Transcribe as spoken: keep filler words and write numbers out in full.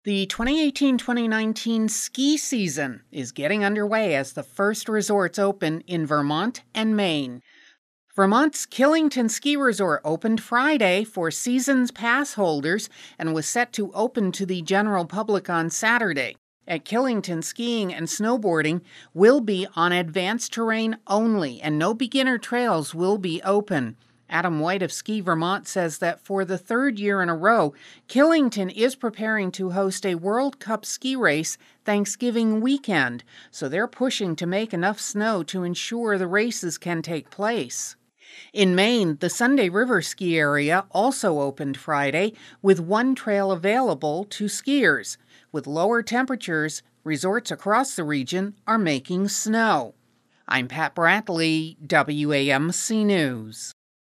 The twenty eighteen twenty nineteen ski season is getting underway as the first resorts open in Vermont and Maine. Vermont's Killington Ski Resort opened Friday for season's pass holders and was set to open to the general public on Saturday. At Killington, skiing and snowboarding will be on advanced terrain only, and no beginner trails will be open. Adam White of Ski Vermont says that for the third year in a row, Killington is preparing to host a World Cup ski race Thanksgiving weekend, so they're pushing to make enough snow to ensure the races can take place. In Maine, the Sunday River ski area also opened Friday, with one trail available to skiers. With lower temperatures, resorts across the region are making snow. I'm Pat Brantley, W A M C News.